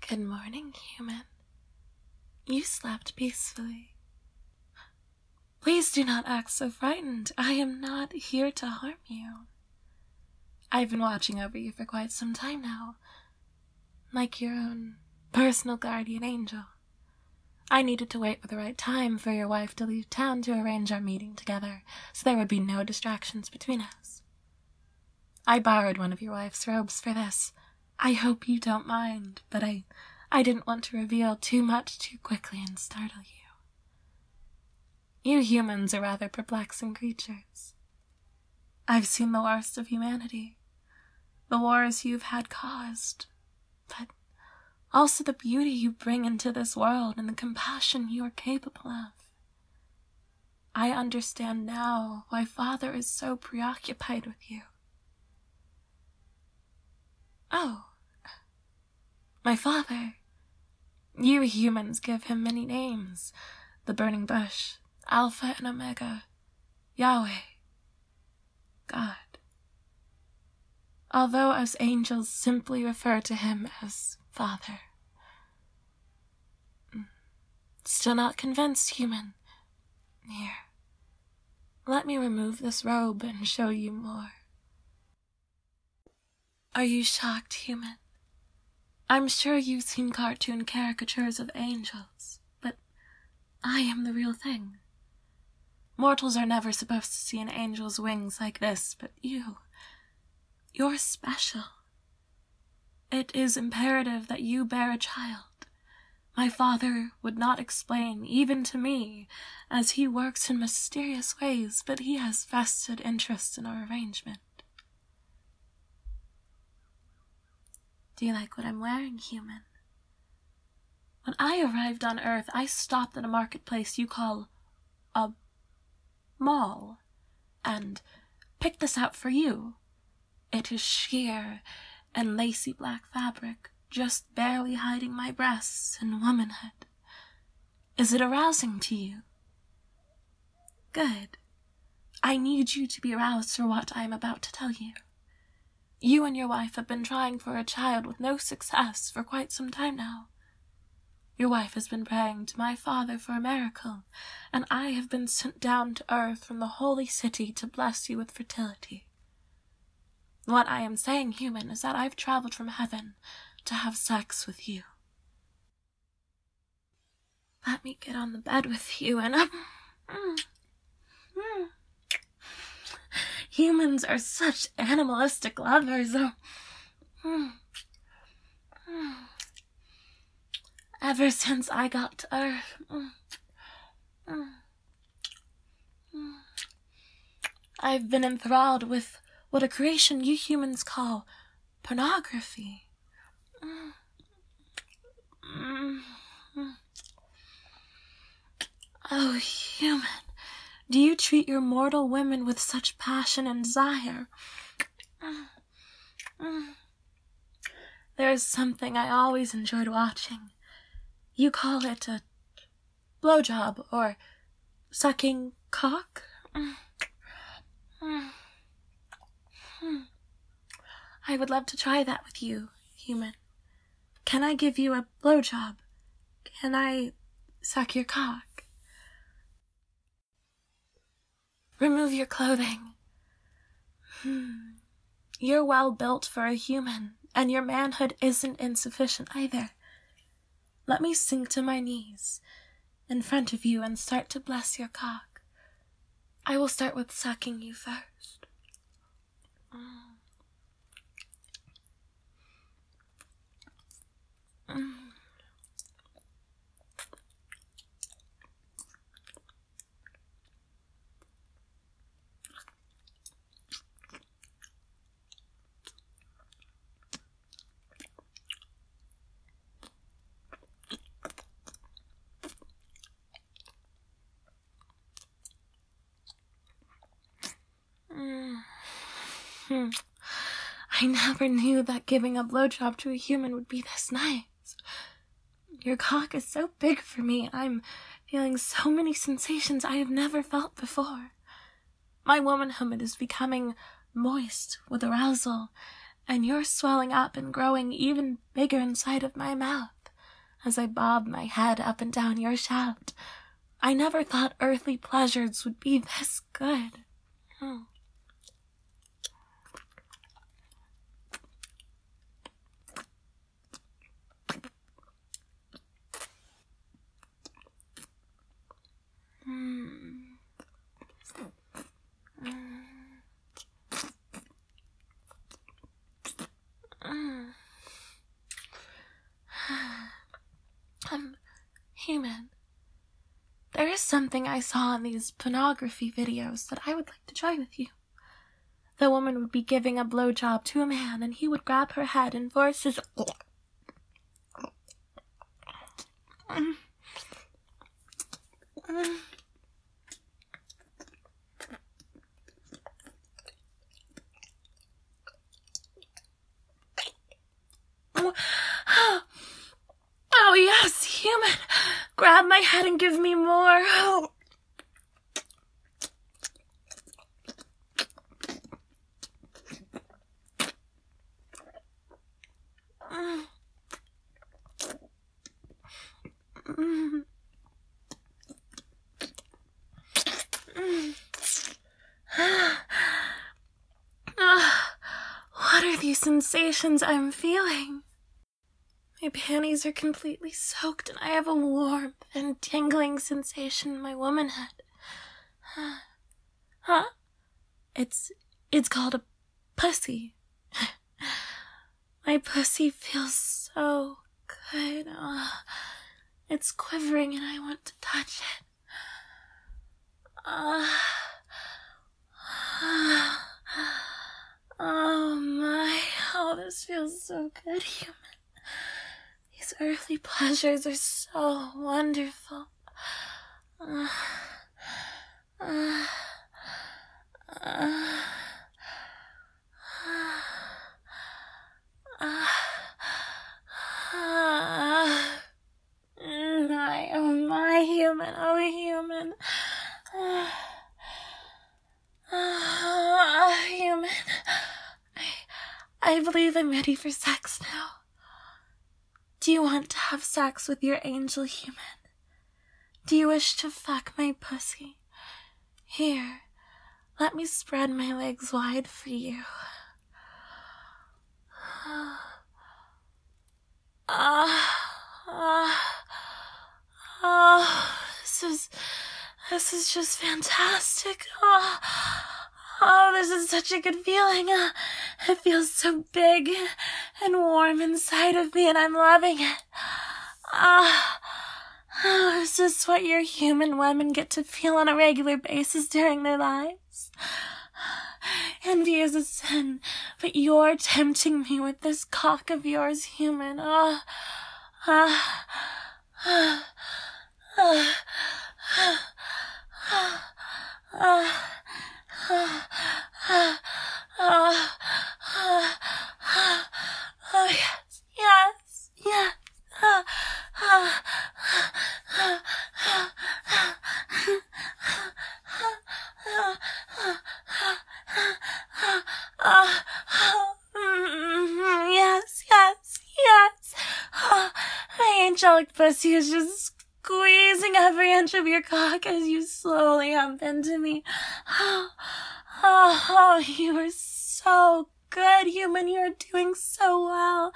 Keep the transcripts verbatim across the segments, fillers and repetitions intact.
Good morning, human. You slept peacefully. Please do not act so frightened. I am not here to harm you. I've been watching over you for quite some time now, like your own personal guardian angel. I needed to wait for the right time for your wife to leave town to arrange our meeting together, so there would be no distractions between us. I borrowed one of your wife's robes for this. I hope you don't mind, but I, I didn't want to reveal too much too quickly and startle you. You humans are rather perplexing creatures. I've seen the worst of humanity, the wars you've had caused, but also the beauty you bring into this world and the compassion you are capable of. I understand now why Father is so preoccupied with you. Oh, my father. You humans give him many names. The burning bush, Alpha and Omega, Yahweh, God. Although us angels simply refer to him as Father. Still not convinced, human? Here, let me remove this robe and show you more. Are you shocked, human? I'm sure you've seen cartoon caricatures of angels, but I am the real thing. Mortals are never supposed to see an angel's wings like this, but you, you're special. It is imperative that you bear a child. My father would not explain, even to me, as he works in mysterious ways, but he has vested interest in our arrangement. Do you like what I'm wearing, human? When I arrived on Earth, I stopped at a marketplace you call a mall, and picked this out for you. It is sheer and lacy black fabric, just barely hiding my breasts and womanhood. Is it arousing to you? Good. I need you to be aroused for what I am about to tell you. You and your wife have been trying for a child with no success for quite some time now. Your wife has been praying to my father for a miracle, and I have been sent down to earth from the holy city to bless you with fertility. What I am saying, human, is that I've traveled from heaven to have sex with you. Let me get on the bed with you and... Um, mm, mm. Humans are such animalistic lovers. Oh. Mm, mm. Ever since I got to Earth, mm, mm, mm, I've been enthralled with what a creation you humans call pornography. Mm, mm, mm. Oh, human. Do you treat your mortal women with such passion and desire? Mm, mm. There is something I always enjoyed watching. You call it a blowjob or sucking cock? Mm, mm, mm. I would love to try that with you, human. Can I give you a blowjob? Can I suck your cock? Remove your clothing. Hmm. You're well built for a human, and your manhood isn't insufficient either. Let me sink to my knees in front of you and start to bless your cock. I will start with sucking you first. Mm. Mm. Hmm. I never knew that giving a blowjob to a human would be this nice. Your cock is so big for me. I'm feeling so many sensations I have never felt before. My womanhood is becoming moist with arousal, and you're swelling up and growing even bigger inside of my mouth. as I bob my head up and down your shaft. I never thought earthly pleasures would be this good. Hmm. Mm. Mm. Mm. I'm human. There is something I saw in these pornography videos that I would like to try with you. The woman would be giving a blowjob to a man, and he would grab her head and force his... Mm. Mm. Oh, yes, human. Grab my head and give me more. Oh. Mm. Mm. Mm. Ah, what are these sensations I'm feeling? My panties are completely soaked, and I have a warm and tingling sensation in my womanhood. Huh? It's, it's called a pussy. My pussy feels so good. Oh, it's quivering, and I want to touch it. Uh, oh my, oh, this feels so good, human. These earthly pleasures are so wonderful. Uh, uh, uh, uh, uh, my, oh my, human, oh human. Uh, uh, human. I, I believe I'm ready for sex now. Do you want to have sex with your angel human? Do you wish to fuck my pussy? Here, let me spread my legs wide for you. Ah, ah, ah, this is, this is just fantastic. Oh, oh, this is such a good feeling. Uh, it feels so big and warm inside of me, and I'm loving it. Ah, oh, is this what your human women get to feel on a regular basis during their lives? Envy is a sin, but you're tempting me with this cock of yours, human. Ah, ah, ah, ah, ah, ah, ah, ah, ah, oh, yes, yes, yes. Ah, ah, ah, ah, ah, ah, ah, mm, yes, yes, yes. Oh, my angelic pussy is just squeezing every inch of your cock as you slowly hump into me. Oh, oh, oh, you are so good, human. You are doing so well.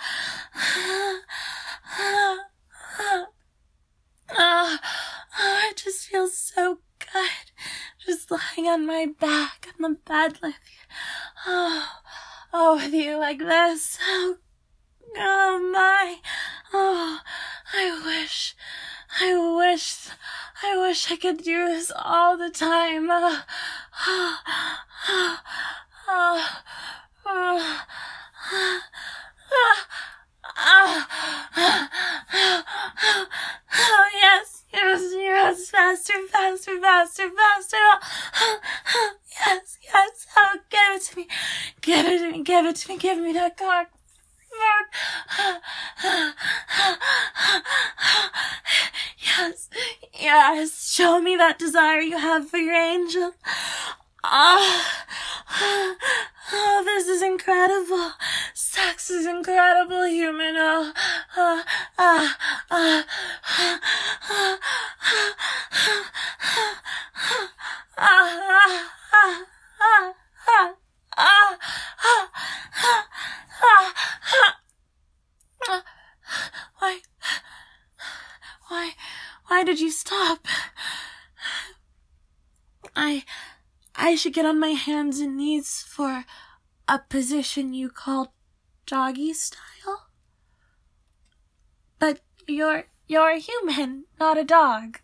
Oh, oh, oh, I just feel so good. Just lying on my back on the bed with you. Oh, oh, with you like this. Oh, oh my. Oh, I wish, I wish, I wish I could do this all the time. Oh, oh, oh, oh, oh, oh, oh, oh, oh, yes, yes, yes, faster, faster, faster, faster. Oh, oh, yes, yes, oh, give it to me, give it to me, give it to me, give me that cock. Yes, yes, show me that desire you have for your angel. Oh, oh, this is incredible. Sex is incredible, human. Oh, oh, oh, oh, why did you stop? I... I should get on my hands and knees for a position you call doggy style? But you're... you're a human, not a dog.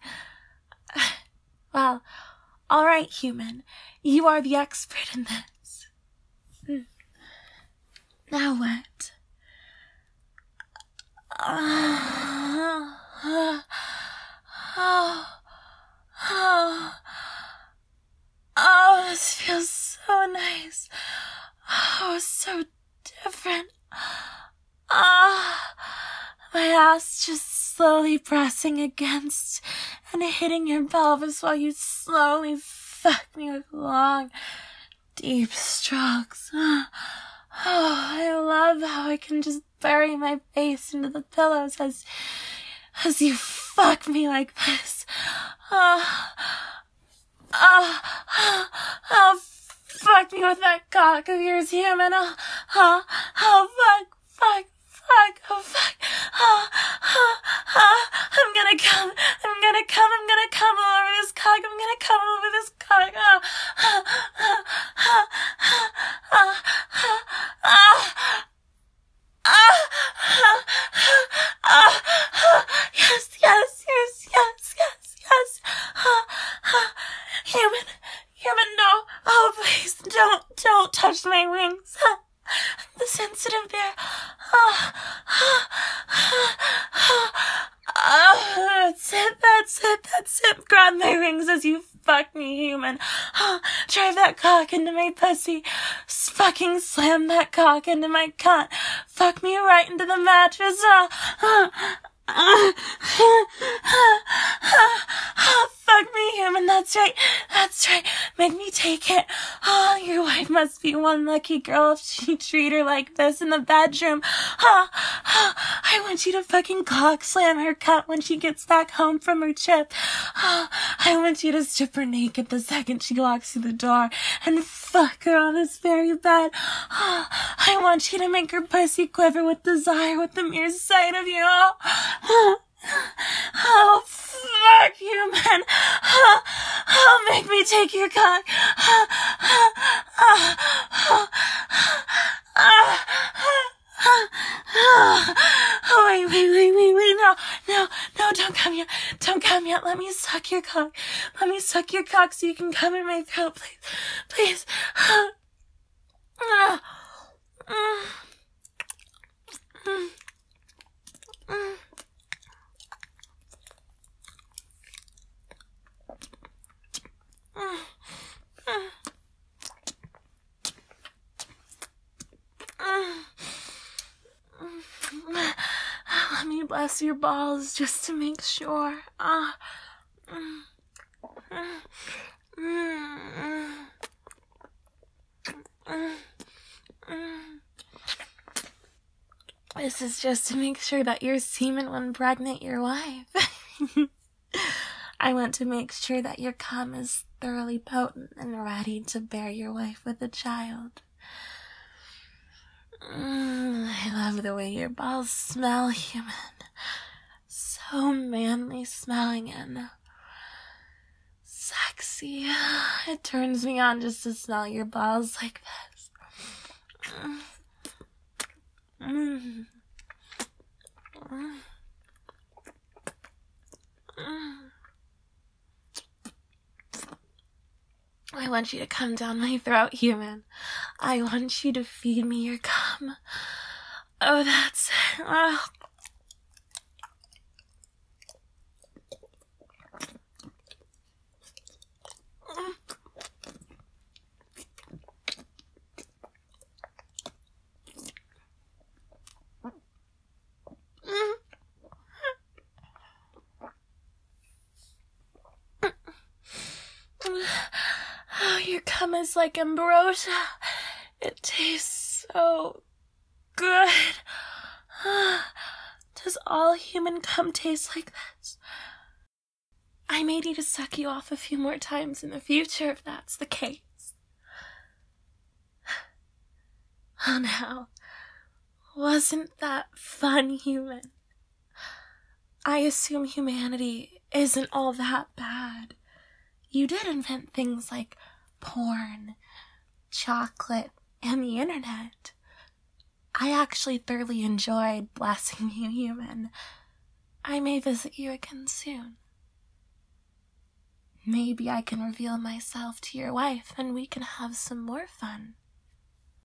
Well, all right, human. You are the expert in this. Hmm. Now what? Uh, uh, oh, oh, oh, this feels so nice. Oh, so different. Ah, my ass just slowly pressing against and hitting your pelvis while you slowly fuck me with long, deep strokes. Oh, I love how I can just bury my face into the pillows as, as you fuck me like this. Oh, oh, oh, oh, fuck me with that cock of yours, human. Oh, oh, oh, fuck, fuck, fuck, oh, fuck. Oh, oh, oh, I'm gonna come, I'm gonna come, I'm gonna come all over this cock, I'm gonna come all over this cock. Oh, oh, oh, oh, oh, oh, oh, oh. Ah, ah, ah, ah, yes, yes, yes, yes, yes, yes. Ah, ah, human, human, no. Oh, please, don't, don't touch my wings. Ah, the sensitive bear. Ah, ah, ah, ah, ah, that's it, that's it, that's it. Grab my wings as you fuck me, human. Ah, drive that cock into my pussy. Fucking slam that cock into my cunt. Fuck me right into the mattress. Ah, ah, ah, ah, ah, ah, ah, fuck me, human. That's right. That's right. Make me take it. Oh, your wife must be one lucky girl if she treat her like this in the bedroom. Ah, ah, I want you to fucking cock slam her cunt when she gets back home from her trip. Ah, I want you to strip her naked the second she walks through the door and fuck her on this very bed. Ah, I want you to make her pussy quiver with desire with the mere sight of you. Oh, ah, oh, fuck you, man. Oh, oh, make me take your cock. Oh, oh, oh, oh, oh, oh, oh, wait, wait, wait, wait, wait, no, no, no, don't come yet, don't come yet, let me suck your cock, let me suck your cock so you can come in my throat, please, please. Oh, oh, mm, mm, mm. Let me bless your balls just to make sure. Ah. This is just to make sure that your semen will impregnate your wife. I want to make sure that your cum is thoroughly potent and ready to bear your wife with a child. Mm, I love the way your balls smell, human. So manly smelling and sexy. It turns me on just to smell your balls like this. Mm. Mm. Mm. Mm. I want you to come down my throat, human. I want you to feed me your cum. Oh, that's it. Oh. Oh, your cum is like ambrosia. It tastes so good. Does all human cum taste like this? I may need to suck you off a few more times in the future if that's the case. Oh, now, wasn't that fun, human? I assume humanity isn't all that bad. You did invent things like porn, chocolate, and the internet. I actually thoroughly enjoyed blasting you human. I may visit you again soon. Maybe I can reveal myself to your wife and we can have some more fun.